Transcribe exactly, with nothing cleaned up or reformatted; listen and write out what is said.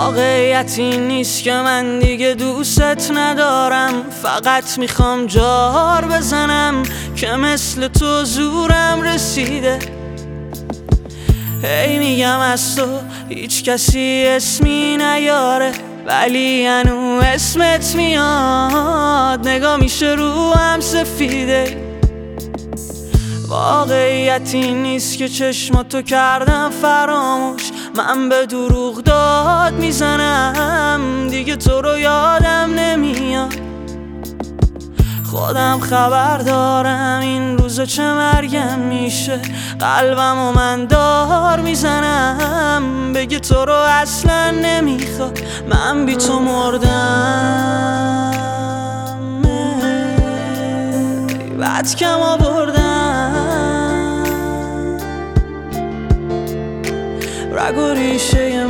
واقعیت این نیست که من دیگه دوست ندارم، فقط میخوام جار بزنم که مثل تو زورم رسیده. هی میگم از تو هیچ کسی اسمی نیاره، ولی هنو اسمت میاد، نگاه میشه رو هم سفیده. واقعیت این نیست که چشماتو کردم فراموش، من به دروغ داد میزنم، دیگه تو رو یادم نمیاد. خودم خبر دارم این روزا چه مرگم میشه، قلبم و من دار میزنم، بگه تو رو اصلا نمیخواد، من بی تو مردم، بعد کم آوردم رگ و ریشه